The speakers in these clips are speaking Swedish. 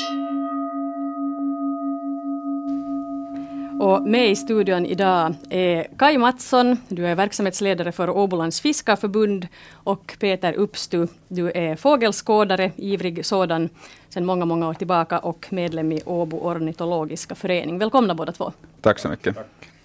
Och med i studion idag är Kaj Mattsson, du är verksamhetsledare för Åbolands fiskarförbund, och Peter Upstu, du är fågelskådare, ivrig sådan sedan många år tillbaka och medlem i Åbo ornitologiska förening. Välkomna båda två. Tack så mycket.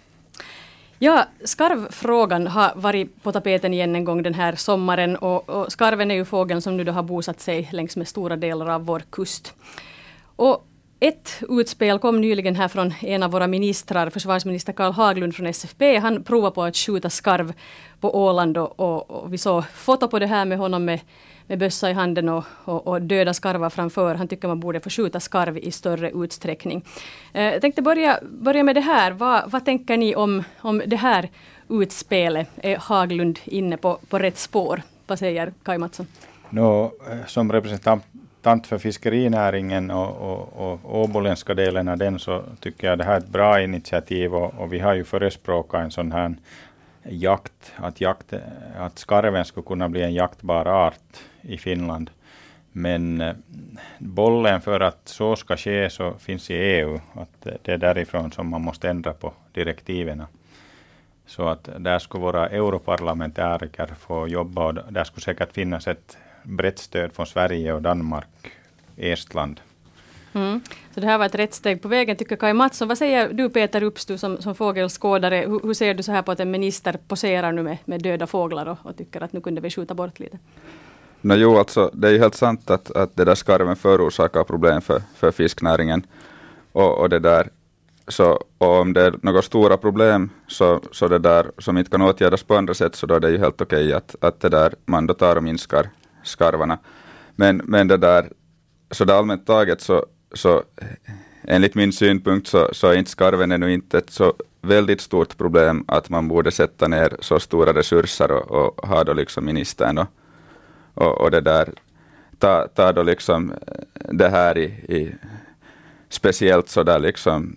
Ja, skarvfrågan har varit på tapeten igen en gång den här sommaren, och skarven är ju fågeln som nu då har bosatt sig längs med stora delar av vår kust. Och ett utspel kom nyligen här från en av våra ministrar, försvarsminister Carl Haglund från SFP. Han provade på att skjuta skarv på Åland, och vi såg foto på det här med honom med bössa i handen och döda skarvar framför. Han tycker man borde få skjuta skarv i större utsträckning. Jag tänkte börja med det här. Vad tänker ni om det här utspelet? Är Haglund inne på rätt spår? Vad säger Kaj Mattsson? Som representant för fiskerinäringen och åboländska delen av den, så tycker jag det här är ett bra initiativ, och vi har ju förespråkat en sån här jakt, att skarven skulle kunna bli en jaktbar art i Finland. Men bollen för att så ska ske så finns i EU, att det är därifrån som man måste ändra på direktiverna. Så att där skulle våra europarlamentariker få jobba, och där skulle säkert finnas ett brett stöd från Sverige och Danmark, Estland. Så det här var ett rätt steg på vägen, tycker Kaj Mattsson. Vad säger du, Peter Upstu, som fågelskådare? Hur ser du så här på att en minister poserar nu med döda fåglar och tycker att nu kunde vi skjuta bort lite? Alltså, det är ju helt sant att det där skarven förorsakar problem för fisknäringen. Och det där, så om det är några stora problem så det där som inte kan åtgärdas på andra sätt, så då är det ju helt okej att det där man då tar och minskar skarvarna. Men det där, så det allmänt taget så enligt min synpunkt så är inte skarven ännu inte ett så väldigt stort problem att man borde sätta ner så stora resurser och ha då liksom ministern och det där ta då liksom det här i speciellt så där liksom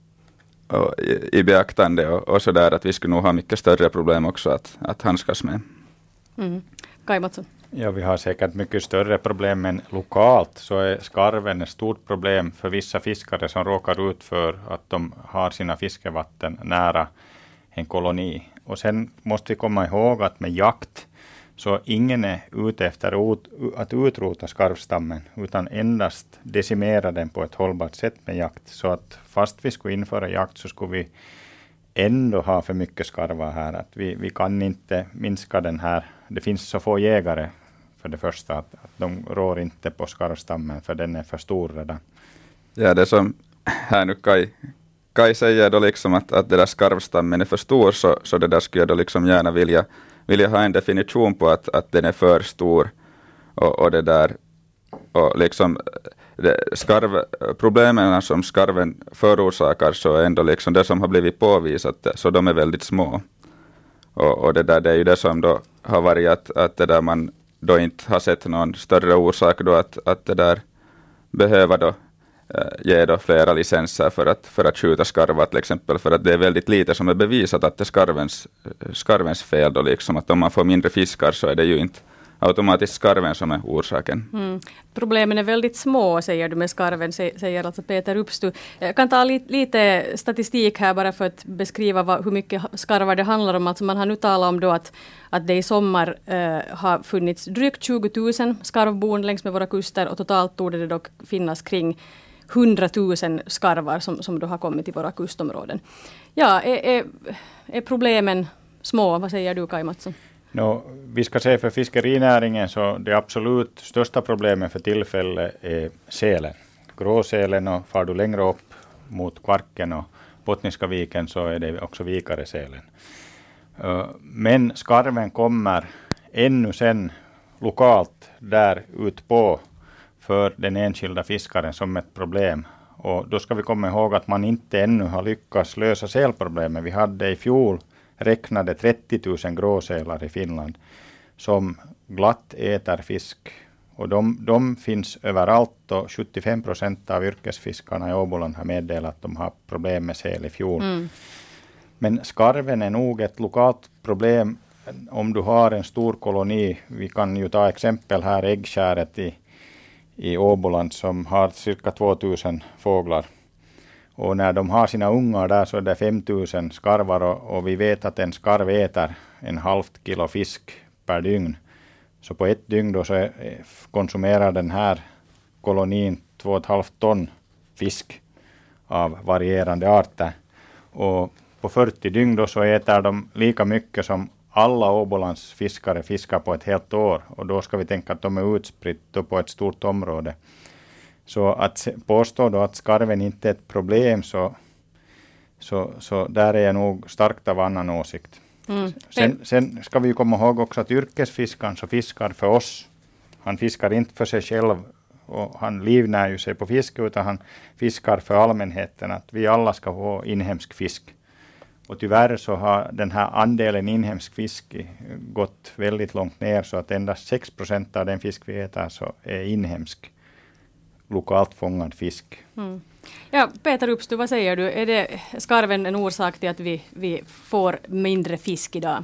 i beaktande och så där, att vi skulle nog ha mycket större problem också att handskas med. Kaj Mattsson? Ja, vi har säkert mycket större problem, men lokalt så är skarven ett stort problem för vissa fiskare som råkar ut för att de har sina fiskevatten nära en koloni. Och sen måste vi komma ihåg att med jakt så ingen är ute efter att utrota skarvstammen, utan endast decimera den på ett hållbart sätt med jakt. Så att fast vi skulle införa jakt så skulle vi ändå ha för mycket skarvar här. Att vi kan inte minska den här. Det finns så få jägare för det första att de rår inte på skarvstammen, för den är för stor redan. Ja, det som här nu Kaj säger då liksom att det där skarvstammen är för stor, så det där skulle jag då liksom gärna vilja ha en definition på att den är för stor och det där och liksom problemen som skarven förorsakar, så är ändå liksom det som har blivit påvisat, så de är väldigt små. Och det där, det är ju det som då har varit att det där man då inte har sett någon större orsak då att det där behöver då ge då flera licenser för att skjuta skarvar till exempel, för att det är väldigt lite som är bevisat att det är skarvens fel då liksom, att om man får mindre fiskar så är det ju inte automatiskt skarven som är orsaken. Problemen är väldigt små, säger du med skarven, säger alltså Peter Upstu. Jag kan ta lite statistik här bara för att beskriva hur mycket skarvar det handlar om. Alltså man har nu talat om då att det i sommar har funnits drygt 20 000 skarvbon längs med våra kuster, och totalt torde det dock finnas kring 100 000 skarvar som då har kommit till våra kustområden. Ja, är problemen små? Vad säger du, Kaj Mattsson? Vi ska säga för fiskerinäringen så det absolut största problemet för tillfället är sälen. Gråsälen, och far du längre upp mot Kvarken och Bottniska viken så är det också vikaresälen. Men skarven kommer ännu sen lokalt där ut på för den enskilda fiskaren som ett problem. Och då ska vi komma ihåg att man inte ännu har lyckats lösa sälproblemet. Vi hade i fjol räknade 30 000 gråsälar i Finland som glatt äter fisk. Och de finns överallt, och 75% av yrkesfiskarna i Åboland har meddelat att de har problem med säl i fjol. Men skarven är nog ett lokalt problem om du har en stor koloni. Vi kan ju ta exempel här, äggskäret i Åboland som har cirka 2000 fåglar. Och när de har sina ungar där så är det 5000 skarvar och vi vet att en skarv äter en halvt kilo fisk per dygn. Så på ett dygn då så konsumerar den här kolonin 2,5 ton fisk av varierande arter. Och på 40 dygn då så äter de lika mycket som alla Åbolands fiskare fiskar på ett helt år. Och då ska vi tänka att de är utspridda på ett stort område. Så att påstå då att skarven inte är ett problem så där är jag nog starkt av annan åsikt. Sen ska vi komma ihåg också att yrkesfiskaren så fiskar för oss. Han fiskar inte för sig själv och han livnär ju sig på fiske utan han fiskar för allmänheten att vi alla ska få inhemsk fisk. Och tyvärr så har den här andelen inhemsk fisk gått väldigt långt ner så att endast 6% av den fisk vi äter så är inhemsk, lokalt fångad fisk. Mm. Ja, Peter Upstu, vad säger du? Är det skarven en orsak till att vi får mindre fisk idag?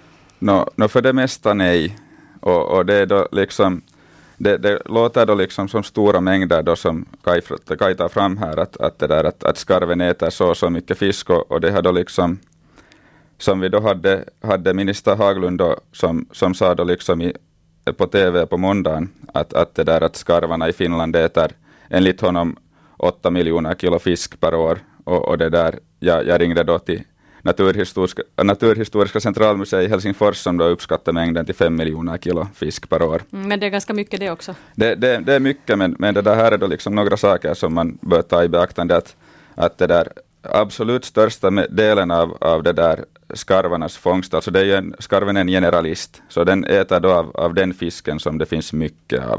No, för det mesta nej. Och det är då liksom det låter då liksom som stora mängder då som Kaj tar fram här att skarven äter så mycket fisk och det har då liksom som vi då hade minister Haglund då, som sa då liksom på TV på måndagen att skarvarna i Finland äter enligt honom 8 miljoner kilo fisk per år och det där jag ringde då till Naturhistoriska centralmuseet i Helsingfors som då uppskattar mängden till 5 miljoner kilo fisk per år. Men det är ganska mycket det också. Det är mycket, men det där här är då liksom några saker som man bör ta i beaktande att det där absolut största delen av det där skarvarnas fångst, alltså det är skarven är en generalist, så den äter då av den fisken som det finns mycket av.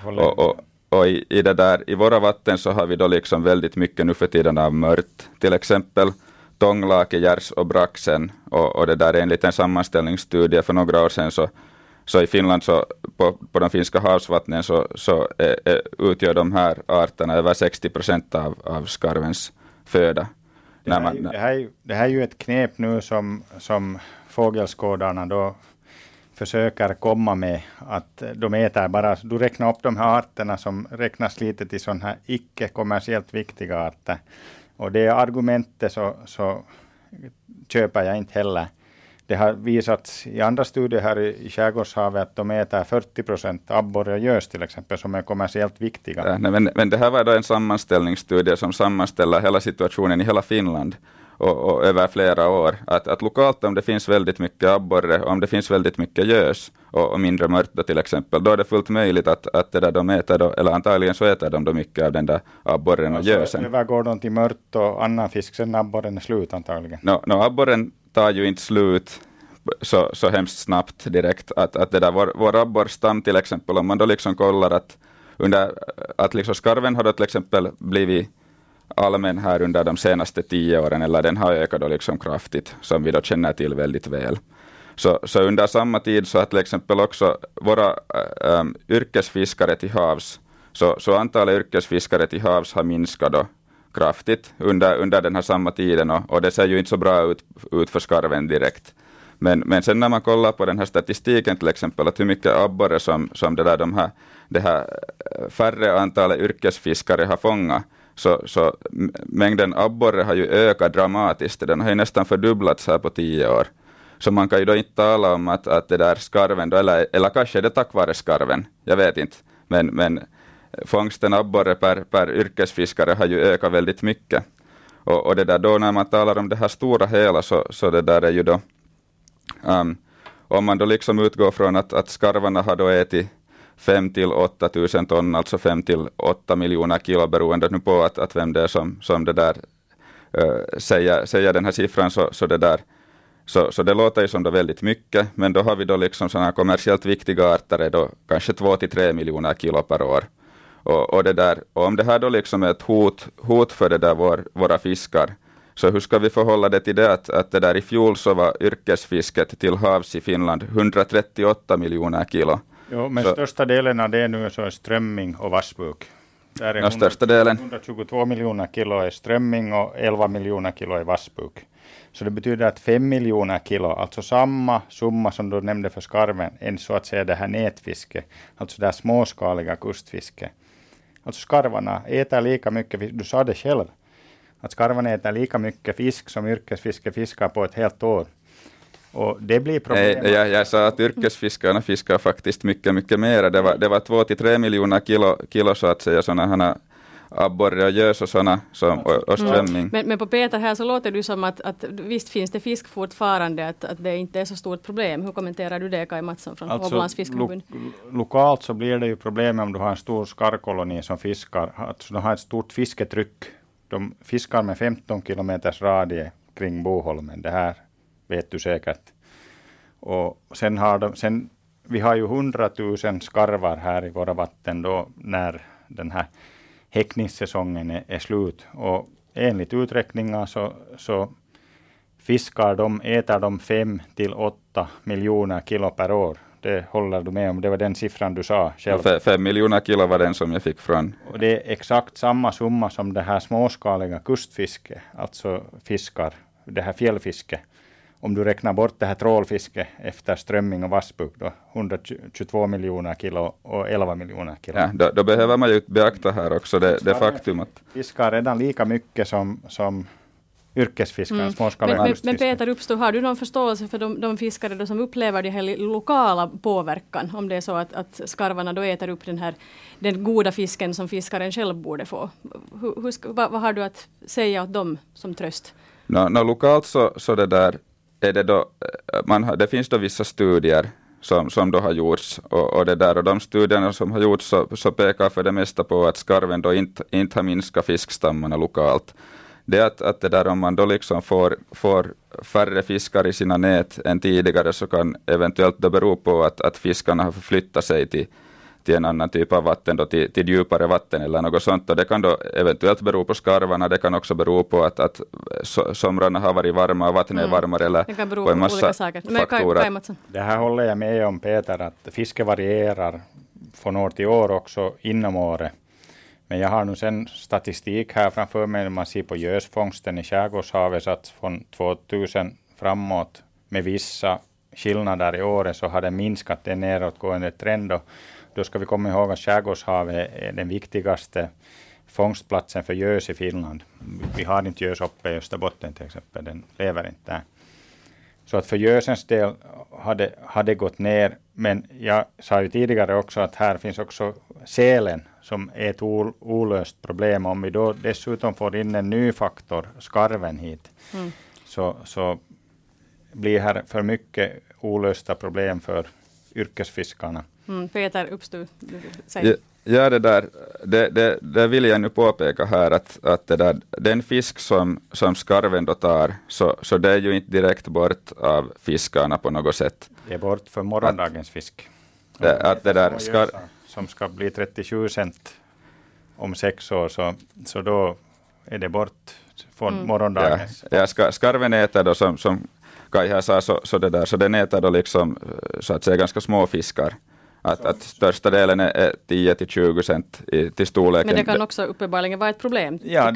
Och i det där, i våra vatten så har vi då liksom väldigt mycket nu för tiden av mört, till exempel tånglake, gärs och braxen och det där är en liten sammanställningsstudie för några år sedan så i Finland så på de finska havsvattnen så utgör de här arterna över 60% av skarvens föda. Det här är ju ett knep nu som fågelskådarna då försöker komma med, att de äter bara, du räknar upp de här arterna som räknas lite till sådana här icke-kommersiellt viktiga arter. Och det argumentet så köper jag inte heller. Det har visats i andra studier här i Skärgårdshavet att de äter 40% abborre och gös till exempel som är kommersiellt viktiga. Ja, men det här var då en sammanställningsstudie som sammanställer hela situationen i hela Finland och över flera år. Att lokalt om det finns väldigt mycket abborre, om det finns väldigt mycket gös och mindre mört till exempel, då är det fullt möjligt att det där de äter då, eller antagligen så äter de då mycket av den där abborren och gösen. Övergår de till mört och annan fisk sen abborren är slut antagligen? Abborren tar ju inte slut så hemskt snabbt direkt. Att det där vår abborrstam till exempel, om man då liksom kollar att liksom skarven har då till exempel blivit allmän här under de senaste 10 åren, eller den har ökat då liksom kraftigt, som vi då känner till väldigt väl. Så under samma tid så att till exempel också våra yrkesfiskare till havs, så antalet yrkesfiskare till havs har minskat då kraftigt under den här samma tiden och det ser ju inte så bra ut för skarven direkt. Men sen när man kollar på den här statistiken till exempel, att hur mycket abborre som det här färre antalet yrkesfiskare har fångat, så mängden abborre har ju ökat dramatiskt. Den har ju nästan fördubblats här på 10 år. Så man kan ju då inte tala om att det där skarven då, eller kanske är det tack vare skarven, jag vet inte. Men fångsten abborre per yrkesfiskare har ju ökat väldigt mycket. Och det där då när man talar om det här stora hela så det där är ju då om man då liksom utgår från att skarvarna har då ätit 5 till 8 tusen ton, alltså 5 till 8 miljoner kilo, beroende nu på att vem det är som det där säger den här siffran, så det där så det låter ju som det väldigt mycket, men då har vi då liksom sådana här kommersiellt viktiga arter då kanske 2 till 3 miljoner kilo per år. Och det där, och om det här då liksom är ett hot för det där våra fiskar, så hur ska vi förhålla det till det att det där i fjol så var yrkesfisket till havs i Finland 138 miljoner kilo. Jo, men största delen av det nu så är strömming och vassbuk. Där är största delen. 122 miljoner kilo är strömming och 11 miljoner kilo är vassbuk. Så det betyder att 5 miljoner kilo, alltså samma summa som du nämnde för skarven, än så att säga det här nätfiske, alltså det här småskaliga kustfiske. Alltså skarvarna äter lika mycket, du sa det själv, att skarvarna äter lika mycket fisk som yrkesfiske fiskar på ett helt år. Och det blir problem. Nej, jag sa att yrkesfiskarna fiskar faktiskt mycket mer. Det var 2-3 miljoner kilo så att säga, sådana här abborre och gös och sådana och strömming. Men på Peter här så låter det som att visst finns det fisk fortfarande, att det inte är så stort problem. Hur kommenterar du det, Kai Mattsson från Åbolands fiskeförbund? Lokalt så blir det ju problem om du har en stor skarvkoloni som fiskar. Alltså de har ett stort fisketryck. De fiskar med 15 kilometers radie kring Boholmen. Det här vet du säkert. Och sen vi har ju 100 000 skarvar här i våra vatten då när den här häckningssäsongen är slut. Och enligt uträkningar så äter de 5-8 miljoner kilo per år. Det håller du med om, det var den siffran du sa själv. 5 miljoner kilo var den som jag fick från. Och det är exakt samma summa som det här småskaliga kustfiske, alltså fiskar, det här fjällfiske. Om du räknar bort det här trålfiske efter strömming och vassbugg, då 122 miljoner kilo och 11 miljoner kilo. Ja, då behöver man ju beakta här också det faktum att fiskar redan lika mycket som yrkesfiskare, småskaliga kustfiskare. Men Peter, har du någon förståelse för de fiskare då som upplever det här lokala påverkan, om det är så att skarvarna då äter upp den goda fisken som fiskaren själv borde få? Vad har du att säga åt dem som tröst? Lokalt så det där är det då, det finns då vissa studier som då har gjorts och det där, och de studierna som har gjorts så pekar för det mesta på att skarven då inte har minskat fiskstammarna lokalt. Det är att det där, om man då liksom får färre fiskar i sina nät än tidigare, så kan eventuellt det bero på att fiskarna har förflyttat sig till en annan typ av vatten, då, till djupare vatten eller något sånt. Och det kan då eventuellt bero på skarvarna, det kan också bero på att somrarna har varit varma och vattnet är varmare, eller det kan bero på en på massa olika saker. faktorer. Det här håller jag med om, Peter, att fiske varierar från år till år också inom året. Men jag har nu sen statistik här framför mig när man ser på gösfångsten i Skärgårdshavet, så att från 2000 framåt med vissa skillnader i året så har det minskat, en nedåtgående trend. Då ska vi komma ihåg att Skärgårdshavet är den viktigaste fångstplatsen för gös i Finland. Vi har inte gös uppe i Österbotten till exempel, den lever inte där. Så att för gösens del har det gått ner, men jag sa ju tidigare också att här finns också sälen som är ett olöst problem. Om vi då dessutom får in en ny faktor, skarven hit, så blir här för mycket olösta problem för yrkesfiskarna. Peter, uppstod, säg. Ja, det vill jag nu påpeka här att det där, den fisk som skarven då tar, så det är ju inte direkt bort av fiskarna på något sätt. Det är bort för morgondagens fisk. Att det där som ska bli 37 cent om 6 år, så då är det bort från morgondagens. Ja, skarven äter då som Kai här sa, så den äter då liksom så att säga ganska små fiskar. Att största delen är 10-20 cent till storleken. Men det kan också uppenbarligen vara ett problem. Ja,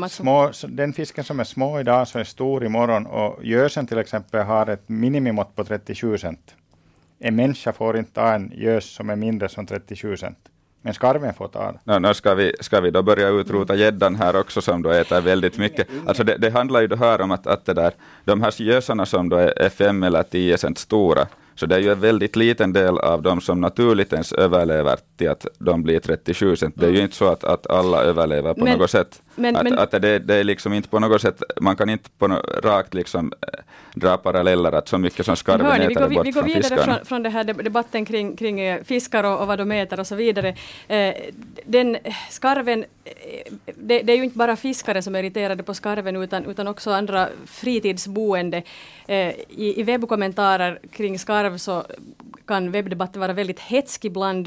den fisken som är små idag så är stor imorgon, och gösen till exempel har ett minimimått på 37 cent. En människa får inte ta en gös som är mindre som 37 cent. Men skarven får ta det. Nu ska vi då börja utrota gäddan här också, som då äter väldigt mycket. Alltså det handlar ju då här om att det där, de här gösarna som då är 5 eller 10 cent stora, så det är ju en väldigt liten del av dem som naturligt ens överlever till att de blir 37 cent. Det är ju inte så att alla överlever på något sätt. Att det är liksom inte på något sätt, man kan inte på rakt liksom dra paralleller att så mycket som skarven äter bort vi går från vidare fiskarna. från det här debatten kring fiskar och vad de äter och så vidare. Den skarven, det är ju inte bara fiskare som är irriterade på skarven utan också andra fritidsboende. I webbkommentarer kring skarv så kan webbdebatten vara väldigt hetsk ibland.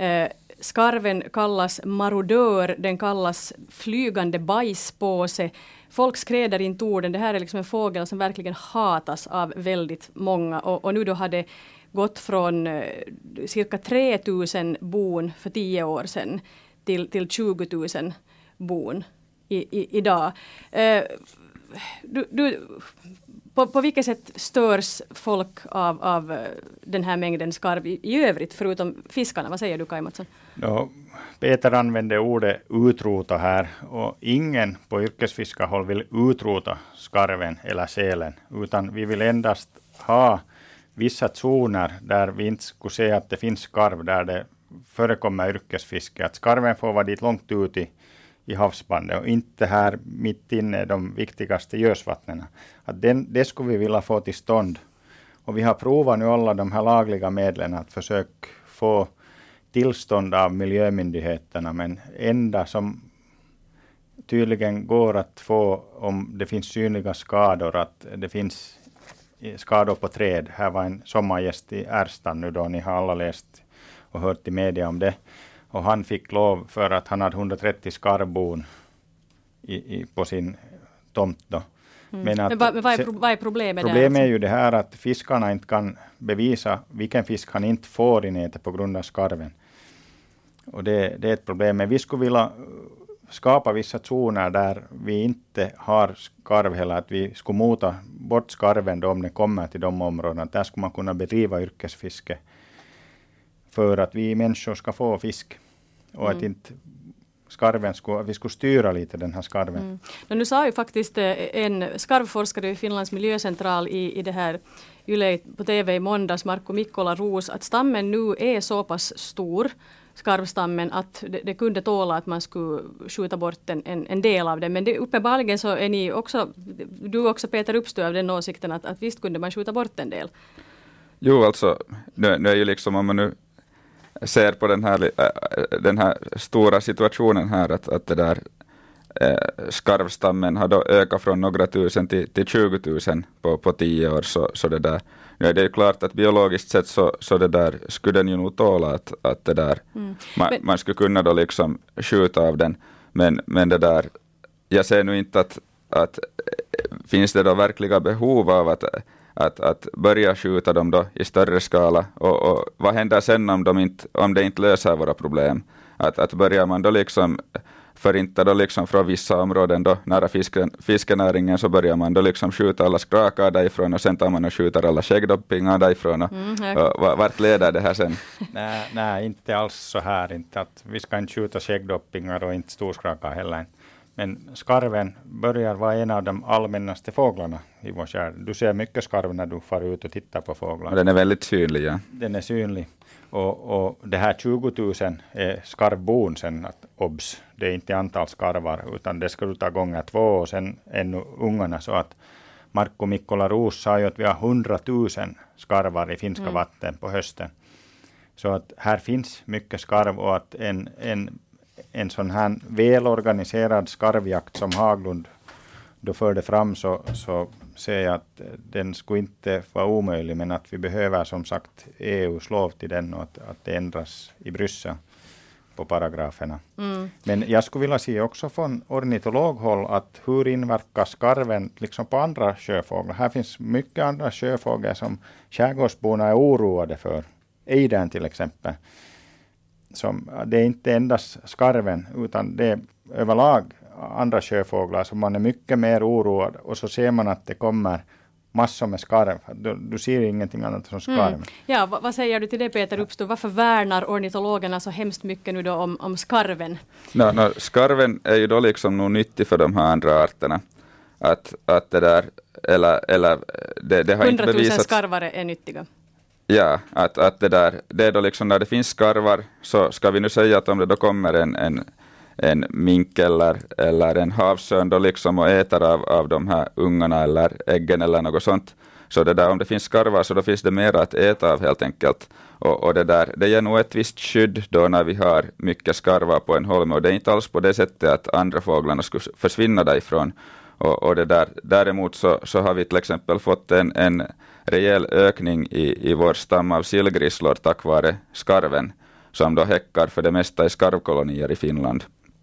Skarven kallas marodör, den kallas flygande bajspåse. Folk skräder in orden. Det här är liksom en fågel som verkligen hatas av väldigt många. Och nu då har det gått från cirka 3 000 bon för 10 år sedan till 20 000 bon idag. på vilket sätt störs folk av den här mängden skarv i övrigt, förutom fiskarna? Vad säger du, Kaj Mattsson? Ja, Peter använde ordet utrota här, och ingen på yrkesfiskarhåll vill utrota skarven eller sälen, utan vi vill endast ha vissa zoner där vi inte skulle se att det finns skarv, där det förekommer yrkesfiske. Att skarven får vara dit långt ut i havsbandet och inte här mitt inne i de viktigaste görsvattnen. Att det skulle vi vilja få till stånd. Och vi har provat nu alla de här lagliga medlen att försöka få tillstånd av miljömyndigheterna, men enda som tydligen går att få om det finns synliga skador, att det finns skador på träd. Här var en sommargäst i Ärstan nu då, ni har alla läst och hört i media om det. Och han fick lov för att han hade 130 skarvbon på sin tomt då. Men vad är problemet? Problemet är ju det här att fiskarna inte kan bevisa vilken fisk han inte får i nätet på grund av skarven. Och det är ett problem. Men vi skulle vilja skapa vissa zoner där vi inte har skarv heller. Att vi skulle mota bort skarven då om den kommer till de områdena. Där skulle man kunna bedriva yrkesfiske för att vi människor ska få fisk. Och att inte skarven vi skulle styra lite den här skarven. Nu sa ju faktiskt en skarvforskare vid Finlands miljöcentral i det här Yle på TV i måndags, Markku Mikkola Roos, att stammen nu är så pass stor, skarvstammen, att det kunde tåla att man skulle skjuta bort en del av det. Men det, uppenbarligen så är ni också, du också Peter Uppstö av den åsikten att visst kunde man skjuta bort en del. Jo, alltså nu är ju liksom, om man nu ser på den här stora situationen här, att det där skarvstammen har då ökat från några tusen till 20 000 på 10 år, så det där, nu är det ju klart att biologiskt sett så det där skulle den ju nog tåla att det där man skulle kunna då liksom skjuta av den, men det där, jag ser nu inte att finns det då verkliga behov av att börja skjuta dem då i större skala, och vad händer sen om det inte löser våra problem? Att börjar man då liksom förinta då liksom från vissa områden då nära fiskenäringen, så börjar man då liksom skjuta alla skrakar därifrån, och sen tar man och skjuter alla skäggdoppingar därifrån, och vart leder det här sen? Nej, inte alls så här, inte att vi ska inte skjuta skäggdoppingar och inte storskrakar heller. Men skarven börjar vara en av de allmännaste fåglarna i vår skärgård. Du ser mycket skarv när du far ut och tittar på fåglar. Den är väldigt synlig, ja. Den är synlig. Och det här 20 000 är skarvbon sen, att obs. Det är inte antal skarvar, utan det ska du ta gånger 2 och sen ännu ungarna. Så att Markku Mikkola Roos sa ju att vi har 100 000 skarvar i finska vatten på hösten. Så att här finns mycket skarv, och att en sån här välorganiserad skarvjakt som Haglund då förde fram, så ser jag att den skulle inte vara omöjlig, men att vi behöver som sagt EUs lov till den, och att det ändras i Bryssel på paragraferna. Men jag skulle vilja se också från ornitologhåll att hur inverkar skarven liksom på andra sjöfåglar. Här finns mycket andra sjöfåglar som skärgårdsborna är oroade för. Ejdern till exempel. Det är inte endast skarven, utan det är överlag andra sjöfåglar som man är mycket mer oroad, och så ser man att det kommer massor med skarv. Du ser ingenting annat som skarv. Ja, vad säger du till det, Peter Uppstå? Varför värnar ornitologerna så hemskt mycket nu då om skarven? Skarven är ju då liksom nog nyttig för de här andra arterna. Att det där, eller det har 100 000 inte bevisats. skarvar är nyttiga. Ja, att det är då liksom när det finns skarvar, så ska vi nu säga att om det då kommer en mink eller en havsörn då liksom och äter av de här ungarna eller äggen eller något sånt, så det där, om det finns skarvar så då finns det mer att äta av helt enkelt. Och det ger nog ett visst skydd då när vi har mycket skarvar på en holme, och det är inte alls på det sättet att andra fåglarna skulle försvinna därifrån. Och det där, däremot så har vi till exempel fått en rejäl ökning i vår stam av sillgrisslor tack vare skarven, som då häckar för det mesta i skarvkolonier i Finland.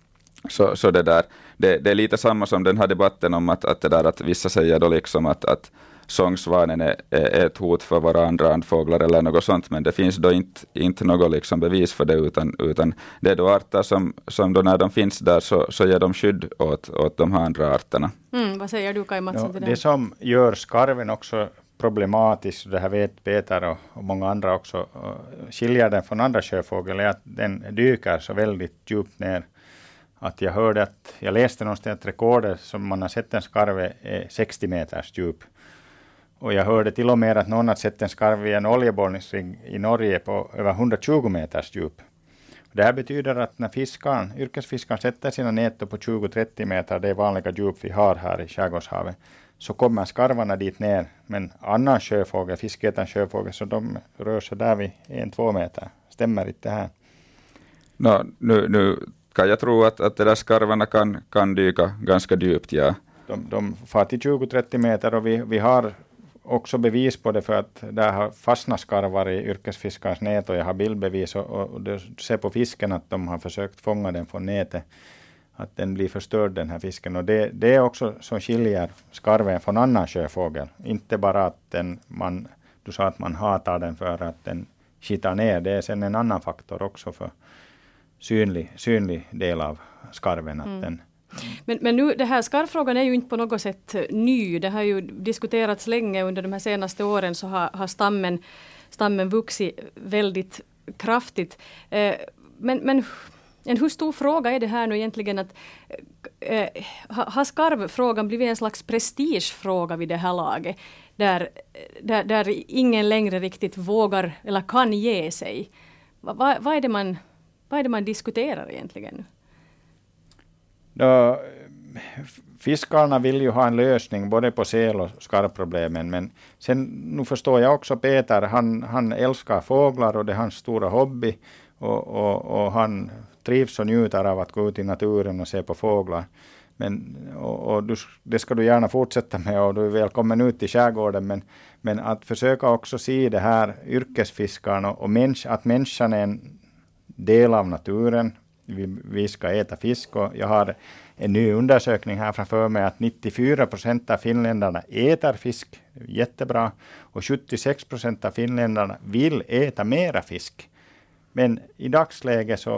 Så det där, det är lite samma som den här debatten om att det där att vissa säger då liksom att sångsvanen är ett hot för våra andra andfåglar eller något sånt, men det finns då inte något liksom bevis för det, utan det är då arter som då när de finns där så ger de skydd åt de här andra arterna. Vad säger du, Kaj Mattsson, till det? Det som gör skarven också problematisk, det här vet Peter och många andra också, skiljer den från andra sjöfågel är att den dyker så väldigt djupt ner. Att jag läste någonstans att rekordet som man har sett en skarv är 60 meters djup. Och jag hörde till och med att någon har sett en skarv i en oljeborrningsring i Norge på över 120 meters djup. Det här betyder att när yrkesfiskaren sätter sina nät på 20-30 meter, det är vanliga djup vi har här i skärgårdshavet, så kommer skarvarna dit ner. Men annan sjöfågel, fiskätande sjöfågel, så de rör sig där vid 1-2 meter. Stämmer inte det här? Nu kan jag tro att det där skarvarna kan dyka ganska djupt, ja. De far till 20-30 meter och vi har också bevis på det, för att där har fastnat skarvar i yrkesfiskarens nät och jag har bildbevis och du ser på fisken att de har försökt fånga den från nätet, att den blir förstörd, den här fisken. Och det är också som skiljer skarven från annan sjöfågel. Inte bara att du sa att man hatar den för att den kittar ner, det är sen en annan faktor också för synlig del av skarven. Att den Men nu, det här skarvfrågan är ju inte på något sätt ny. Det har ju diskuterats länge. Under de här senaste åren så har stammen vuxit väldigt kraftigt. Men hur stor fråga är det här nu egentligen? Att, har skarvfrågan blivit en slags prestigefråga vid det här laget? Där ingen längre riktigt vågar eller kan ge sig. Vad är det man diskuterar egentligen nu? Fiskarna vill ju ha en lösning både på säl- och skarvproblemen, men sen nu förstår jag också Peter, han älskar fåglar och det är hans stora hobby och han trivs och njuter av att gå ut i naturen och se på fåglar. Det ska du gärna fortsätta med och du är välkommen ut i skärgården, men att försöka också se det här yrkesfiskarna och att människan är en del av naturen. Vi ska äta fisk och jag har en ny undersökning här framför mig att 94% av finländarna äter fisk, jättebra, och 76% av finländarna vill äta mera fisk. Men i dagsläget så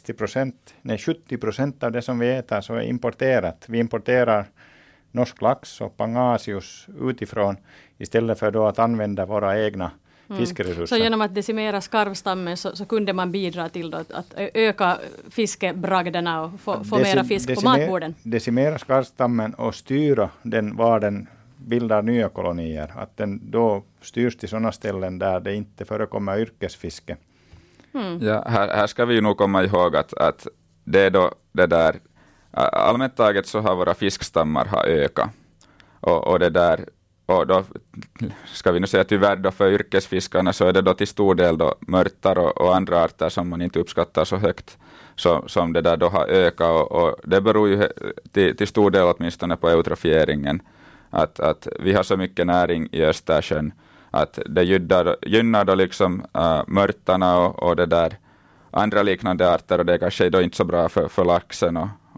70% av det som vi äter så är importerat. Vi importerar norsk lax och pangasius utifrån istället för då att använda våra egna fiskeresurser. Så genom att decimera skarvstammen så kunde man bidra till att öka fiskebragderna och få mera fisk på matborden? Decimera skarvstammen och styra den var den bildar nya kolonier. Att den då styrs till sådana ställen där det inte förekommer yrkesfiske. Ja, här ska vi ju nog komma ihåg att det är då det där, allmänt taget så har våra fiskstammar har ökat. Och det där, och då ska vi nu säga tyvärr då för yrkesfiskarna så är det då till stor del då mörtar och andra arter som man inte uppskattar så högt som det där då har ökat, och det beror ju till stor del åtminstone på eutrofieringen, att vi har så mycket näring i Östersjön att det gynnar då liksom mörtarna och det där andra liknande arter, och det är kanske då inte så bra för laxen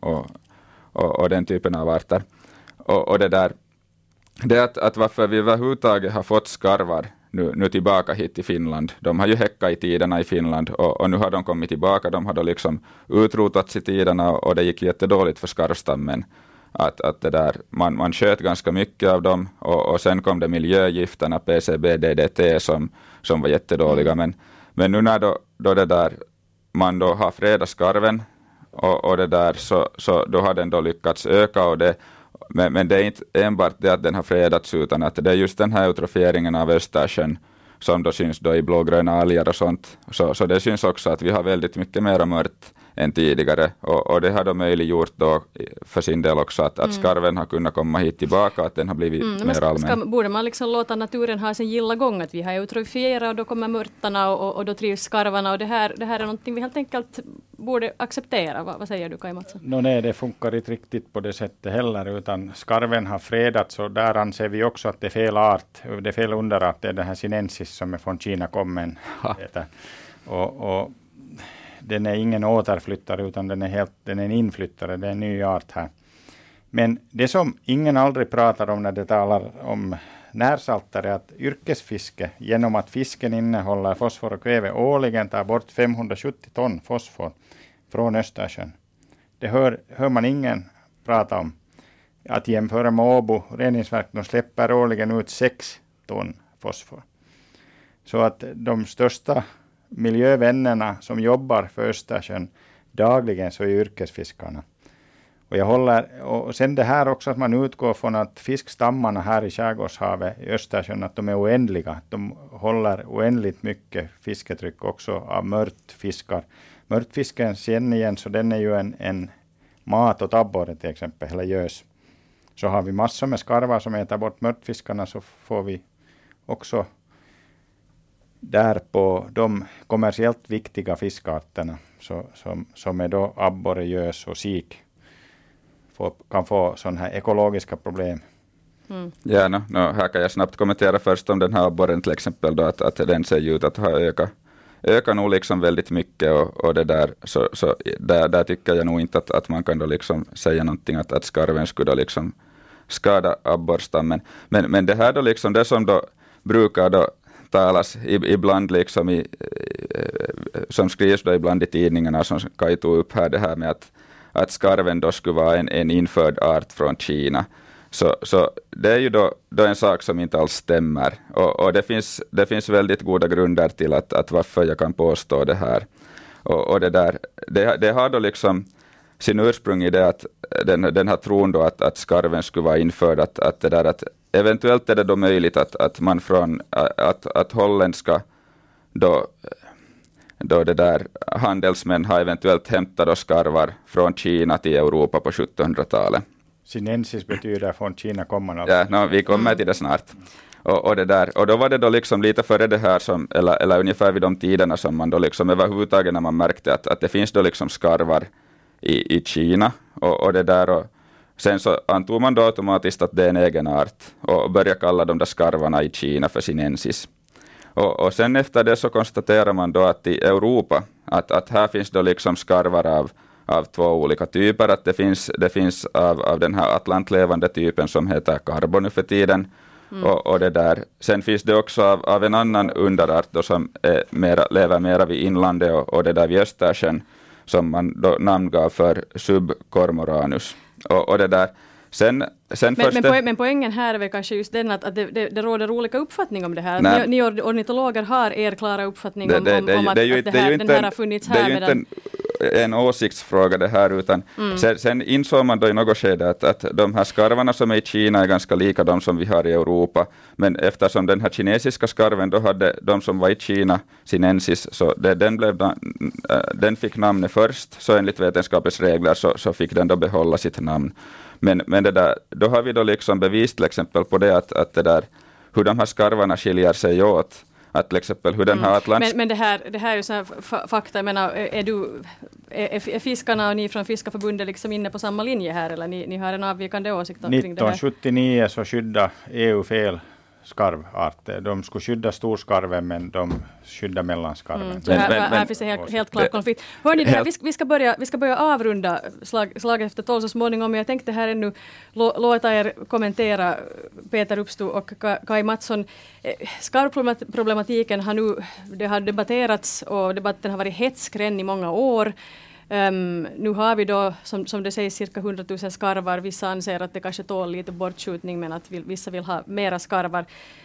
och den typen av arter. Och det där, det att varför vi överhuvudtaget har fått skarvar nu tillbaka hit till Finland. De har ju häckat i tiderna i Finland och nu har de kommit tillbaka. De har då liksom utrotats i tiderna och det gick jättedåligt för skarvstammen. Att det där, man sköt ganska mycket av dem och sen kom det miljögifterna, PCB, DDT som var jättedåliga. Men nu när då det där, man då har fredat skarven och det där så då har den då lyckats öka och det. Men det är inte enbart det att den har fredats, utan att det är just den här eutrofieringen av Östersjön som då syns då i blågröna alger och sånt. Så det syns också att vi har väldigt mycket mer mört än tidigare, och det har då möjliggjort då för sin del också att skarven har kunnat komma hit tillbaka, att den har blivit mer allmän. Borde man liksom låta naturen ha sin gilla gång, att vi har eutrofierat och då kommer mörtarna och då trivs skarvarna, och det här är någonting vi helt enkelt borde acceptera. Vad säger du, Kaj Mattsson? Nej, det funkar inte riktigt på det sättet heller, utan skarven har fredats och där anser vi också att det är fel art, det är fel underart, det är den här sinensis som är från Kina kommen. Och den är ingen återflyttare utan den är en inflyttare, det är en ny art här. Men det som ingen aldrig pratar om när det talar om närsalter är att yrkesfiske, genom att fisken innehåller fosfor och kväve, årligen tar bort 570 ton fosfor från Östersjön. Det hör man ingen prata om. Att jämföra med Åbo reningsverk, de släpper årligen ut 6 ton fosfor. Så att de största miljövännerna som jobbar för Östersjön dagligen så är yrkesfiskarna. Och sen det här också att man utgår från att fiskstammarna här i skärgårdshavet i Östersjön att de är oändliga. De håller oändligt mycket fisketryck också av mörtfiskar. Mörtfisken känner igen så den är ju en mat åt abborre till exempel, eller gös. Så har vi massor med skarvar som äter bort mörtfiskarna så får vi också där på de kommersiellt viktiga fiskarterna som är då abborre, gös och sik kan få sådana här ekologiska problem. Ja, här kan jag snabbt kommentera först om den här abborren till exempel då, att den ser ut att ha ökat nog liksom väldigt mycket och det där, så där tycker jag nog inte att man kan då liksom säga någonting att skarven skulle då liksom skada abborrstammen. Men det här då liksom, det som då brukar då talas ibland liksom som skrivs då ibland i tidningarna som Kaj tog upp här, det här med att skarven då skulle vara en införd art från Kina. Så det är ju då en sak som inte alls stämmer. Och det finns väldigt goda grunder till att varför jag kan påstå det här. Och det har då liksom sin ursprung i det att den här tron då att skarven skulle vara införd, att det där att eventuellt är det då möjligt att man från att holländska då det där handelsmän har eventuellt hämtat då skarvar från Kina till Europa på 1700-talet. Sinensis betyder från Kina kommande. Ja, vi kommer till det snart. Och det där, och då var det då liksom lite före det här som, eller ungefär vid de tiderna som man då liksom överhuvudtaget när man märkte att det finns då liksom skarvar i Kina och det där, och sen så antog man då automatiskt att det är en egen art och började kalla de där skarvarna i Kina för sinensis. Och sen efter det så konstaterar man då att i Europa att här finns då liksom skarvar av två olika typer, att det finns av den här atlantlevande typen som heter karbon nu för tiden. Och det där. Sen finns det också av en annan underart då som lever mera vid inlandet och det där vid Östersjön som man då namngav för subcormoranus. Och det där. Men poängen här är väl kanske just den att det råder olika uppfattning om det här. Ni ornitologer har er klara uppfattning om att den här har funnits här. Det är ju inte en åsiktsfråga det här, utan sen insåg man då i något skede att de här skarvarna som är i Kina är ganska lika de som vi har i Europa. Men eftersom den här kinesiska skarven då hade de som var i Kina sinensis, så den fick namnet först, så enligt vetenskapens regler så fick den då behålla sitt namn. Men det där, då har vi då liksom bevis till exempel på det att det där, hur de här skarvarna skiljer sig åt. Att till exempel hur den här Men det här är ju sån här fakta. Jag menar, är fiskarna och ni från Fiskarförbundet liksom inne på samma linje här, eller ni har en avvikande åsikt kring det här? 1979 så skydda EU fel skarvarter. De skulle skydda storskarven, men de skyddar mellanskarven. Så här finns en helt klar konflikt. Hörni, vi ska börja avrunda slaget efter 12 så småningom. Jag tänkte här ännu låta er kommentera, Peter Upstu och Kaj Mattsson. Skarvproblematiken har debatterats och debatten har varit hetskränd i många år. Nu har vi då, som det sägs, cirka 100 000 skarvar. Vissa anser att det kanske tål lite bortskjutning, men att vissa vill ha mera skarvar,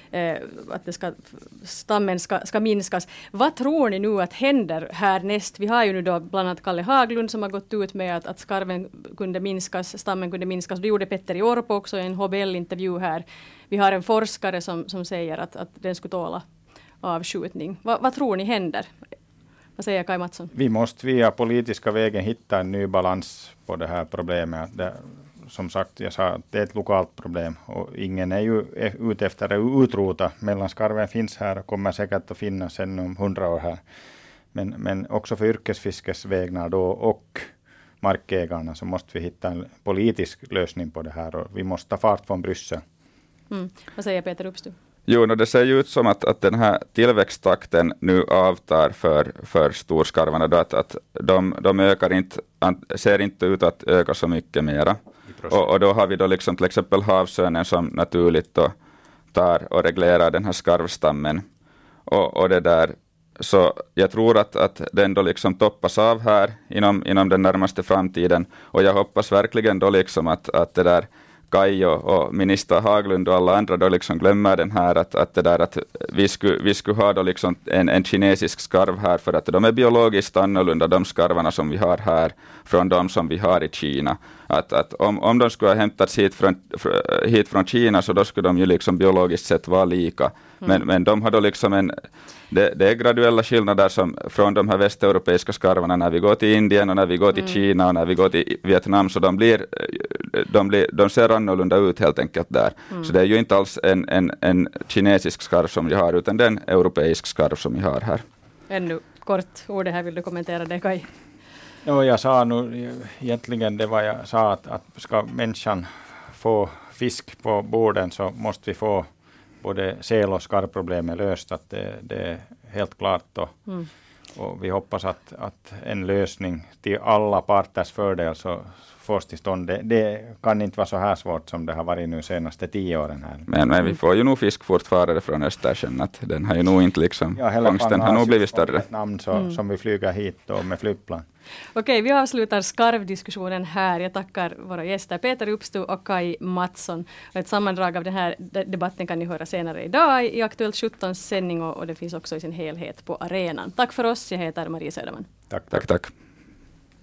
att stammen ska minskas. Vad tror ni nu att händer härnäst? Vi har ju nu då bland annat Kalle Haglund som har gått ut med att skarven kunde minskas, stammen kunde minskas. Det gjorde Petter i Orpo också i en HBL-intervju här. Vi har en forskare som säger att den skulle tåla avskjutning. Vad tror ni händer? Vad säger Kaj Mattsson? Vi måste via politiska vägen hitta en ny balans på det här problemet. Som sagt, jag sa att det är ett lokalt problem och ingen är ju ute efter att utrota. Mellanskarven finns här och kommer säkert att finnas sen om 100 år här. Men också för yrkesfiskes vägnar då och markägarna så måste vi hitta en politisk lösning på det här och vi måste ta fart från Bryssel. Vad säger Peter Upstu? Jo, det ser ju ut som att den här tillväxttakten nu avtar för storskarvarna. Då att de ökar inte, ser inte ut att öka så mycket mera. Och då har vi då liksom till exempel havsörnen som naturligt då tar och reglerar den här skarvstammen. Och det där, så jag tror att den då liksom toppas av här inom den närmaste framtiden. Och jag hoppas verkligen då liksom att det där Kaj och minister Haglund och alla andra då liksom glömmer den här att det där att vi skulle ha då liksom en kinesisk skarv här, för att de är biologiskt annorlunda, de skarvarna som vi har här från de som vi har i Kina. Att om de skulle ha hämtats hit från Kina, så då skulle de ju liksom biologiskt sett vara lika. Men de har då liksom det är graduella skillnader som från de här västeuropeiska skarvarna när vi går till Indien och när vi går till Kina och när vi går till Vietnam, så de ser annorlunda ut helt enkelt där. Så det är ju inte alls en kinesisk skarv som vi har, utan det är en europeisk skarv som vi har här. Ännu kort ord här, vill du kommentera det, Kaj? Ja, jag sa nu egentligen det var jag sa, att ska människan få fisk på borden, så måste vi få både säl- och skarvproblemet löst. Att det är helt klart då. Och vi hoppas att en lösning till alla parters fördel så fås till stånd. Det kan inte vara så här svårt som det har varit nu senaste 10 åren här. Men vi får ju nog fisk fortfarande från Östersjön. Att den har ju nog inte liksom, fångsten har nog blivit större. Ett namn som vi flyger hit då med flygplan. Okej, vi avslutar skarvdiskussionen här. Jag tackar våra gäster Peter Upstu och Kaj Mattsson. Ett sammandrag av den här debatten kan ni höra senare idag i Aktuellt 17 sändning, och det finns också i sin helhet på arenan. Tack för oss, jag heter Maria Söderman. Tack.